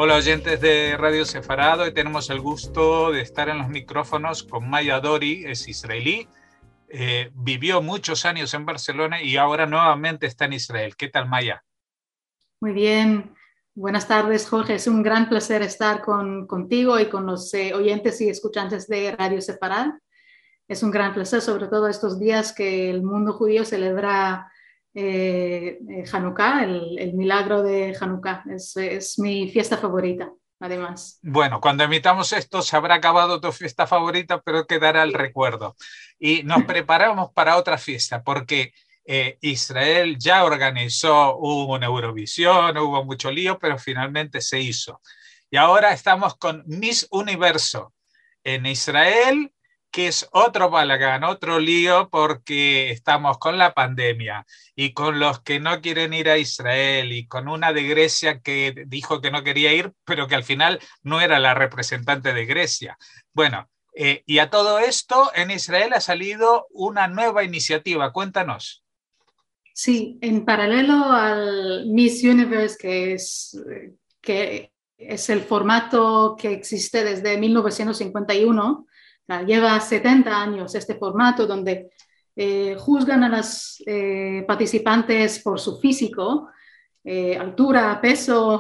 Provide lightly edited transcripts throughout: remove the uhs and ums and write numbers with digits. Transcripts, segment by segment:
Hola oyentes de Radio Sefarad, hoy tenemos el gusto de estar en los micrófonos con Maya Dori, es israelí, vivió muchos años en Barcelona y ahora nuevamente está en Israel. ¿Qué tal, Maya? Muy bien, buenas tardes, Jorge. Es un gran placer estar contigo y con los oyentes y escuchantes de Radio Sefarad. Es un gran placer, sobre todo estos días que el mundo judío celebra Hanukkah, el milagro de Hanukkah. Es mi fiesta favorita, además. Bueno, cuando emitamos esto se habrá acabado tu fiesta favorita, pero quedará el recuerdo. Y nos preparamos para otra fiesta, porque Israel ya organizó una Eurovisión, hubo mucho lío, pero finalmente se hizo. Y ahora estamos con Miss Universo en Israel, que es otro balagán, otro lío, porque estamos con la pandemia y con los que no quieren ir a Israel y con una de Grecia que dijo que no quería ir, pero que al final no era la representante de Grecia. Bueno, y a todo esto en Israel ha salido una nueva iniciativa. Cuéntanos. Sí, en paralelo al Miss Universe, que es el formato que existe desde 1951, o sea, lleva 70 años este formato donde juzgan a las participantes por su físico, altura, peso,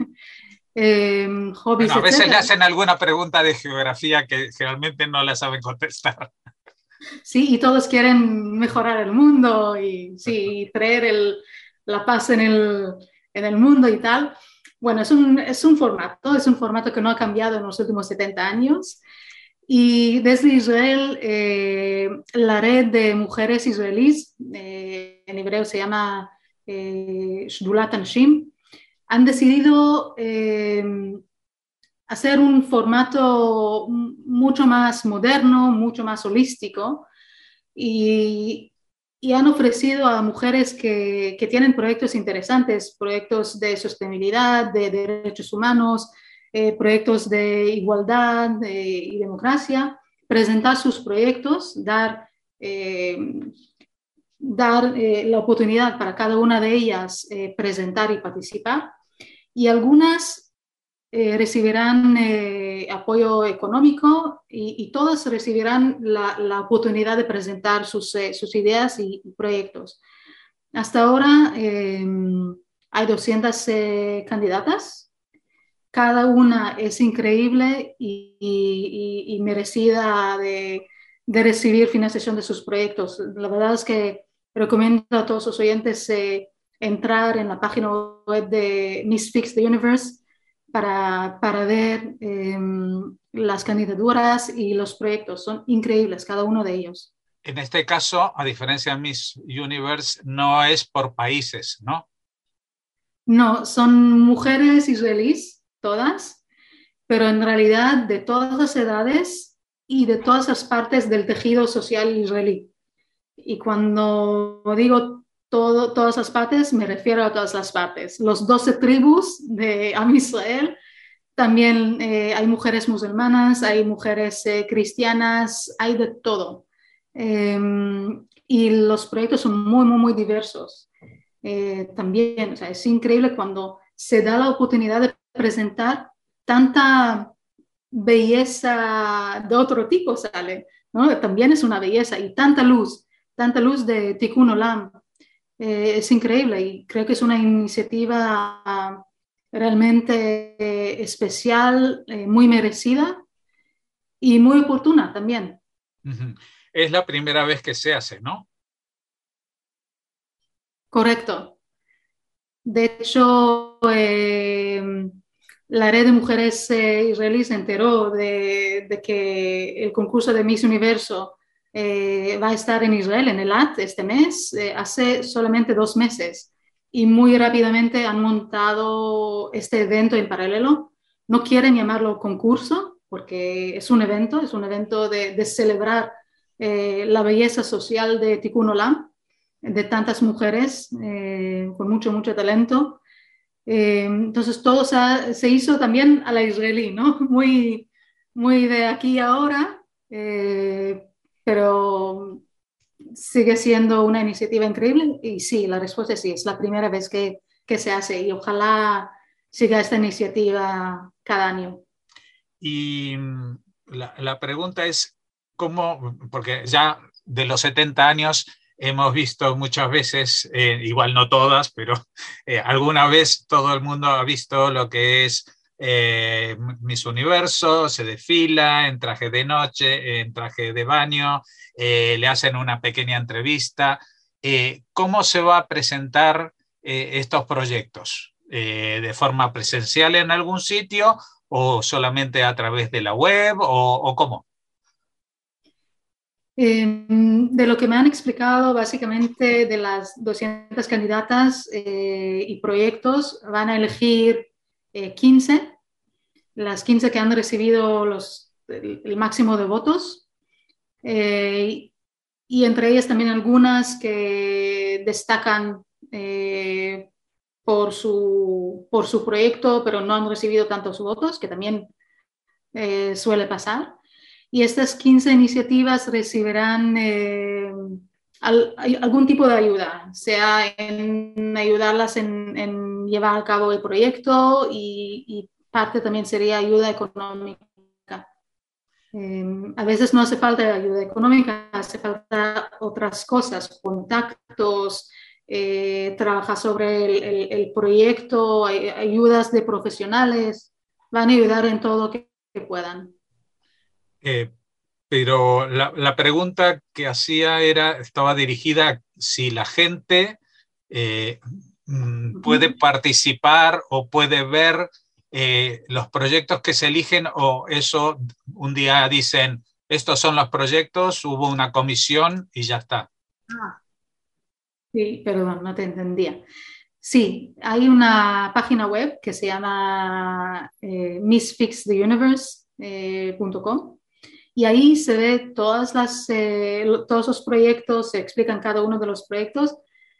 Bueno, hobbies, a veces le etcétera. hacen alguna pregunta de geografía que generalmente no la saben contestar. Sí, y todos quieren mejorar el mundo y sí, traer la paz en el mundo y tal. Bueno, es un formato que no ha cambiado en los últimos 70 años. Y desde Israel, la red de mujeres israelíes, en hebreo se llama Shdulat Anashim, han decidido hacer un formato mucho más moderno, mucho más holístico y, y han ofrecido a mujeres que tienen proyectos interesantes, proyectos de sostenibilidad, de derechos humanos, proyectos de igualdad y democracia, presentar sus proyectos, dar la oportunidad para cada una de ellas presentar y participar. Y algunas recibirán apoyo económico y todas recibirán la oportunidad de presentar sus ideas y proyectos. Hasta ahora hay 200 candidatas. Cada una es increíble y merecida de recibir financiación de sus proyectos. La verdad es que recomiendo a todos los oyentes entrar en la página web de Miss Fix the Universe para ver las candidaturas y los proyectos. Son increíbles, cada uno de ellos. En este caso, a diferencia de Miss Universe, no es por países, ¿no? No, son mujeres israelíes, todas, pero en realidad de todas las edades y de todas las partes del tejido social israelí. Y cuando digo todas las partes, me refiero a todas las partes. Los 12 tribus de Am Israel, también hay mujeres musulmanas, hay mujeres cristianas, hay de todo. Eh, y los proyectos son muy diversos. También, o sea, es increíble cuando se da la oportunidad de presentar tanta belleza de otro tipo sale, ¿no? También es una belleza y tanta luz de Tikkun Olam. Es increíble y creo que es una iniciativa realmente especial, muy merecida y muy oportuna también. Es la primera vez que se hace, ¿no? Correcto. De hecho, la red de mujeres israelíes se enteró de que el concurso de Miss Universo va a estar en Israel, en Eilat, este mes, hace solamente 2 meses. Y muy rápidamente han montado este evento en paralelo. No quieren llamarlo concurso, porque es un evento de celebrar la belleza social de Tikkun Olam, de tantas mujeres con mucho talento. Entonces todo se hizo también a la israelí, ¿no? Muy de aquí y ahora, pero sigue siendo una iniciativa increíble y sí, la respuesta es sí, es la primera vez que se hace y ojalá siga esta iniciativa cada año. Y la pregunta es, ¿cómo? Porque ya de los 70 años hemos visto muchas veces, igual no todas, pero alguna vez todo el mundo ha visto lo que es Miss Universo, se desfila en traje de noche, en traje de baño, le hacen una pequeña entrevista. ¿Cómo se va a presentar estos proyectos? ¿De forma presencial en algún sitio o solamente a través de la web o cómo? De lo que me han explicado, básicamente de las 200 candidatas y proyectos, van a elegir 15, las 15 que han recibido el máximo de votos, y entre ellas también algunas que destacan por su proyecto, pero no han recibido tantos votos, que también suele pasar. Y estas 15 iniciativas recibirán algún tipo de ayuda, sea en ayudarlas en llevar a cabo el proyecto y parte también sería ayuda económica. A veces no hace falta ayuda económica, hace falta otras cosas, contactos, trabajar sobre el proyecto, ayudas de profesionales, van a ayudar en todo que puedan. Pero la pregunta que hacía estaba dirigida a si la gente puede participar o puede ver los proyectos que se eligen, o eso un día dicen, estos son los proyectos, hubo una comisión y ya está. Sí, perdón, no te entendía. Sí, hay una página web que se llama missfixtheuniverse.com y ahí se ve todos los proyectos, se explican cada uno de los proyectos.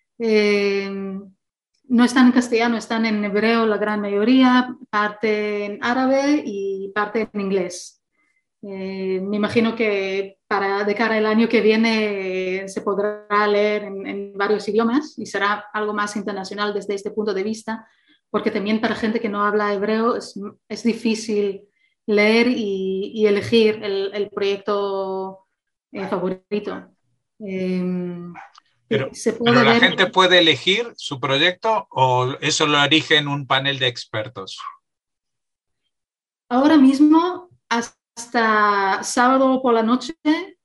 No están en castellano, están en hebreo la gran mayoría, parte en árabe y parte en inglés. Me imagino que de cara al año que viene se podrá leer en varios idiomas y será algo más internacional desde este punto de vista, porque también para gente que no habla hebreo es difícil leer y elegir el proyecto favorito. Pero la ver, gente puede elegir su proyecto o eso lo eligen un panel de expertos. Ahora mismo, hasta sábado por la noche,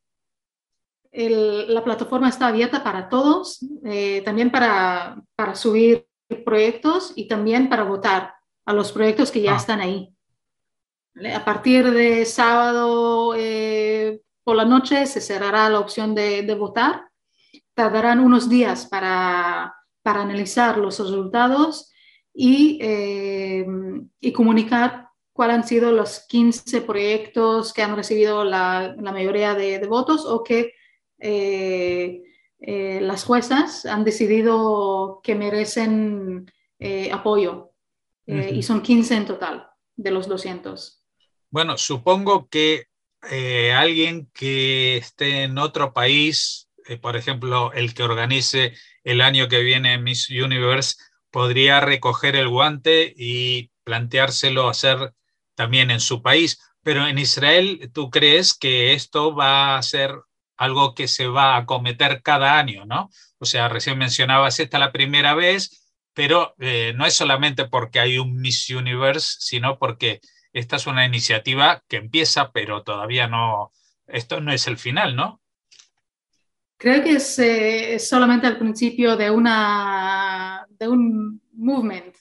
la plataforma está abierta para todos, también para subir proyectos y también para votar a los proyectos que ya están ahí. A partir de sábado por la noche se cerrará la opción de votar. Tardarán unos días para analizar los resultados y comunicar cuáles han sido los 15 proyectos que han recibido la mayoría de votos o que las juezas han decidido que merecen apoyo. Y son 15 en total de los 200. Bueno, supongo que alguien que esté en otro país, por ejemplo, el que organice el año que viene Miss Universe, podría recoger el guante y planteárselo hacer también en su país. Pero en Israel, ¿tú crees que esto va a ser algo que se va a acometer cada año, ¿no? O sea, recién mencionabas esta la primera vez, pero no es solamente porque hay un Miss Universe, sino porque esta es una iniciativa que empieza, pero todavía no, esto no es el final, ¿no? Creo que es solamente el principio de un movement,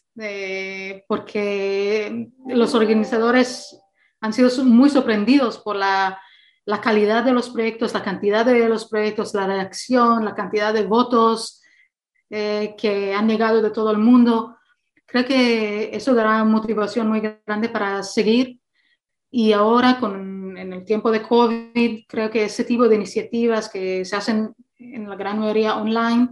porque los organizadores han sido muy sorprendidos por la calidad de los proyectos, la cantidad de los proyectos, la reacción, la cantidad de votos que han llegado de todo el mundo. Creo que eso dará motivación muy grande para seguir. Y ahora, en el tiempo de COVID, creo que ese tipo de iniciativas que se hacen en la gran mayoría online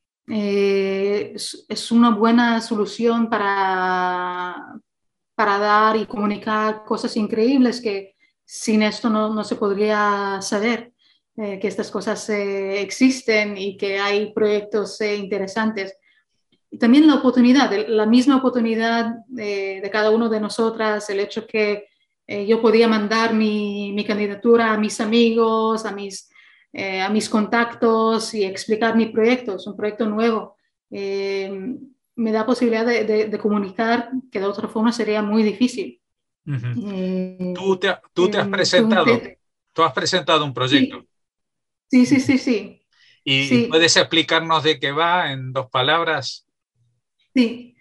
es una buena solución para dar y comunicar cosas increíbles que sin esto no se podría saber. Que estas cosas existen y que hay proyectos interesantes. Y también la oportunidad, la misma oportunidad de cada uno de nosotras, el hecho que yo podía mandar mi candidatura a mis amigos, a mis contactos y explicar mi proyecto. Es un proyecto nuevo. Me da posibilidad de comunicar que de otra forma sería muy difícil. Ujú. Eh, Tú te has tú presentado, tú has presentado un proyecto. sí, sí, sí, sí, sí, ¿Y sí, puedes explicarnos de qué va en 2 palabras? sí.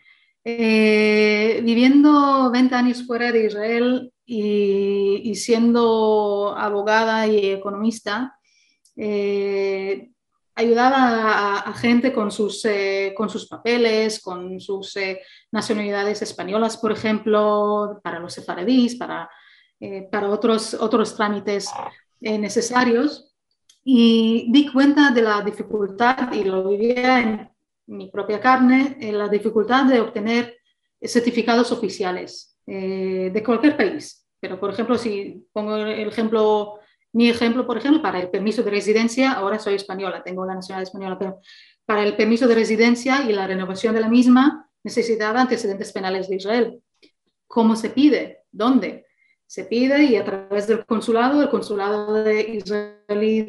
Viviendo 20 años fuera de Israel y siendo abogada y economista, eh, ayudaba a gente con sus papeles, con sus nacionalidades españolas, por ejemplo, para los sefaradíes, para otros trámites necesarios. Y di cuenta de la dificultad, y lo vivía en mi propia carne, en la dificultad de obtener certificados oficiales de cualquier país. Pero, por ejemplo, si pongo mi ejemplo, por ejemplo, para el permiso de residencia, ahora soy española, tengo la nacionalidad española, pero para el permiso de residencia y la renovación de la misma necesitaba antecedentes penales de Israel. ¿Cómo se pide? ¿Dónde? Se pide y a través del consulado, el consulado de israelí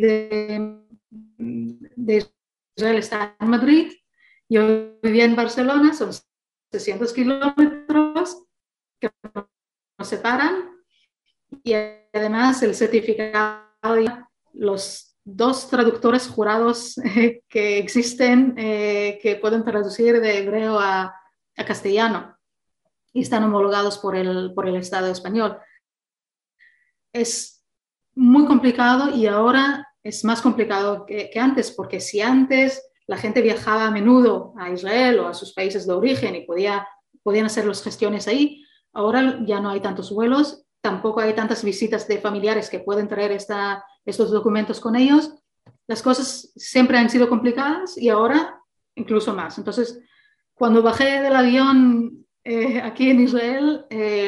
de Israel está en Madrid. Yo vivía en Barcelona, son 600 kilómetros que nos separan y además el certificado, los dos traductores jurados que existen que pueden traducir de hebreo a castellano y están homologados por el Estado español. Es muy complicado y ahora es más complicado que antes, porque si antes la gente viajaba a menudo a Israel o a sus países de origen y podían hacer las gestiones ahí, ahora ya no hay tantos vuelos, tampoco hay tantas visitas de familiares que pueden traer estos documentos con ellos. Las cosas siempre han sido complicadas y ahora incluso más. Entonces, cuando bajé del avión aquí en Israel,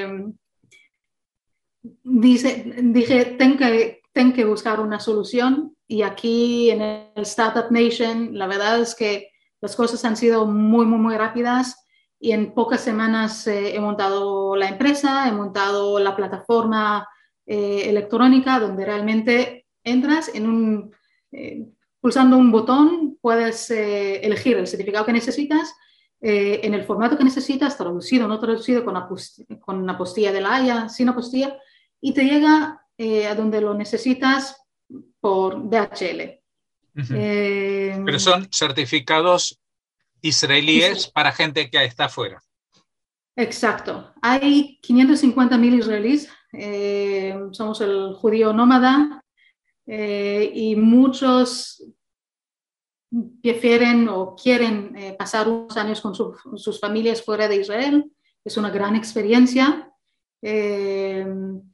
dije, tengo que buscar una solución y aquí en el Startup Nation la verdad es que las cosas han sido muy, muy, muy rápidas y en pocas semanas he montado la empresa, he montado la plataforma electrónica donde realmente entras pulsando un botón, puedes elegir el certificado que necesitas en el formato que necesitas, traducido o no traducido, con una apostilla de la Haya, sin apostilla, y te llega a donde lo necesitas por DHL. Ujú. Pero Eh, son certificados israelíes Israel. para gente que está afuera. Exacto. Hay 550.000 israelíes. Somos el judío nómada y muchos prefieren o quieren pasar unos años con sus familias fuera de Israel. Es una gran experiencia. Eh,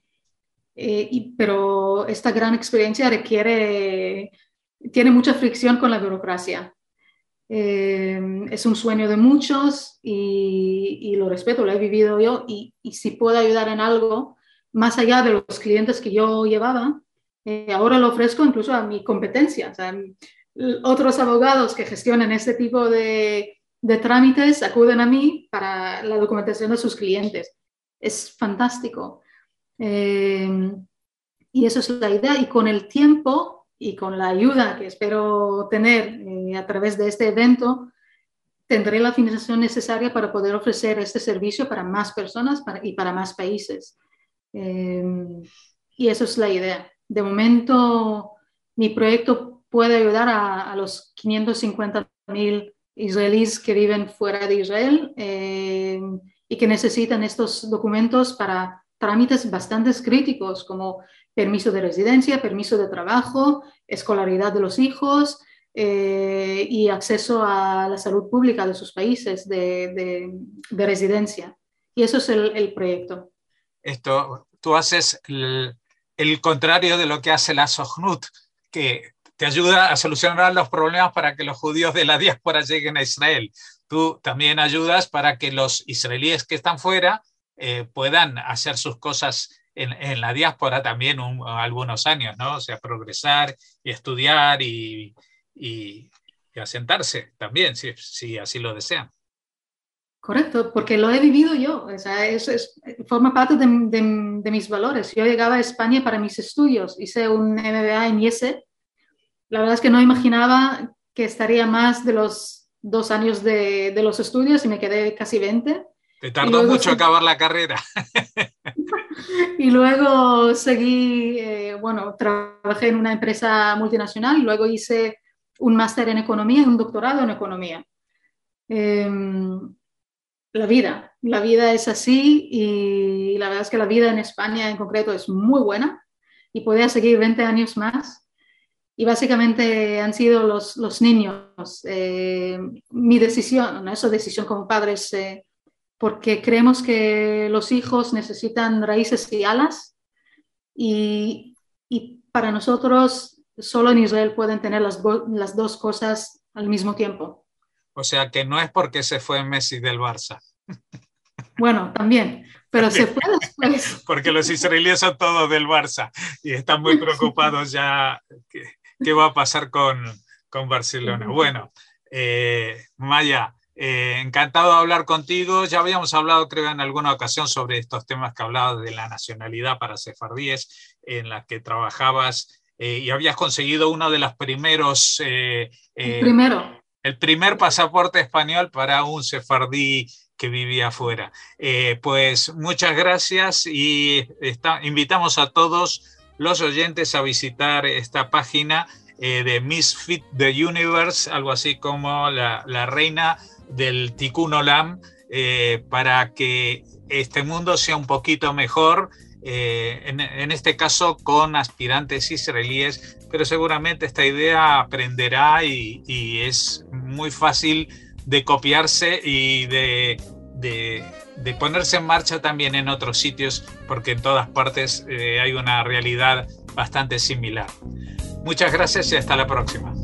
pero esta gran experiencia tiene mucha fricción con la burocracia. Es un sueño de muchos y lo respeto, lo he vivido yo y si puedo ayudar en algo, más allá de los clientes que yo llevaba, ahora lo ofrezco incluso a mi competencia. O sea, otros abogados que gestionan este tipo de trámites acuden a mí para la documentación de sus clientes. Es fantástico. Eh, y eso es la idea. Y con el tiempo y con la ayuda que espero tener a través de este evento, tendré la financiación necesaria para poder ofrecer este servicio para más personas y para más países. Eh, y eso es la idea. De momento, mi proyecto puede ayudar a los 550.000 israelíes que viven fuera de Israel y que necesitan estos documentos para trámites bastante críticos como permiso de residencia, permiso de trabajo, escolaridad de los hijos y acceso a la salud pública de sus países de residencia. Y eso es el proyecto. Tú haces el contrario de lo que hace la Sojnut, que te ayuda a solucionar los problemas para que los judíos de la diáspora lleguen a Israel. Tú también ayudas para que los israelíes que están fuera puedan hacer sus cosas en la diáspora también algunos años, ¿no? O sea, progresar y estudiar y asentarse también, si así lo desean. Correcto, porque lo he vivido yo, o sea, forma parte de mis valores. Yo llegaba a España para mis estudios, hice un MBA en IESE. La verdad es que no imaginaba que estaría más de los 2 años de los estudios y me quedé casi 20. Te tardó mucho acabar la carrera. Y luego seguí, bueno, trabajé en una empresa multinacional y luego hice un máster en economía y un doctorado en economía. La vida es así y la verdad es que la vida en España en concreto es muy buena y podría seguir 20 años más. Y básicamente han sido los niños. Mi decisión, ¿no? Esa decisión como padres, porque creemos que los hijos necesitan raíces y alas y para nosotros solo en Israel pueden tener las dos cosas al mismo tiempo. O sea que no es porque se fue Messi del Barça. Bueno, también, pero se puede después. Porque los israelíes son todos del Barça y están muy preocupados ya qué va a pasar con Barcelona. Bueno, Maya, encantado de hablar contigo. Ya habíamos hablado, creo, en alguna ocasión sobre estos temas que hablabas de la nacionalidad para sefardíes, en las que trabajabas y habías conseguido uno de los primeros... El primer pasaporte español para un sefardí que vivía afuera. Pues muchas gracias y invitamos a todos los oyentes a visitar esta página de Misfit the Universe, algo así como la reina del Tikkun Olam, para que este mundo sea un poquito mejor, en este caso con aspirantes israelíes, pero seguramente esta idea aprenderá y es muy fácil de copiarse y de ponerse en marcha también en otros sitios, porque en todas partes hay una realidad bastante similar. Muchas gracias y hasta la próxima.